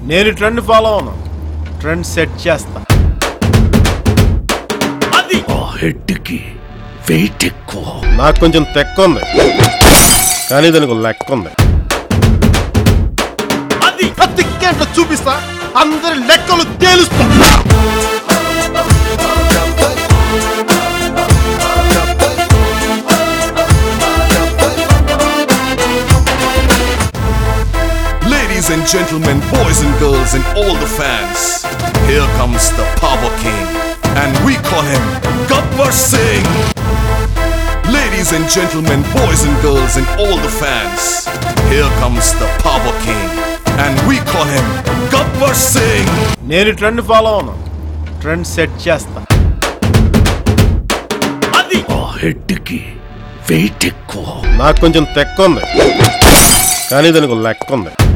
నేను trend follow అవును, trend set చేస్తా. అది ఆ హెడ్కి వెయిట్ ఎక్కువ. నాకు కొంచెం తెక్క ఉంది, కానీ దానికి లెక్క ఉంది. అది తిక్కేంటో చూపిస్తా, అందరి లెక్కలు తేలుస్తా. Ladies and gentlemen, boys and girls and all the fans, here comes the Power King and we call him Gabbar Singh. Ladies and gentlemen, boys and girls and all the fans, here comes the Power King and we call him Gabbar Singh. నేను trend follow అవును, trend set చేస్తా. అది ఆ హెడ్కి wait ఎక్కువ. నాకు కొంచెం తెక్క ఉంది, కానీ దానికి లెక్క ఉంది.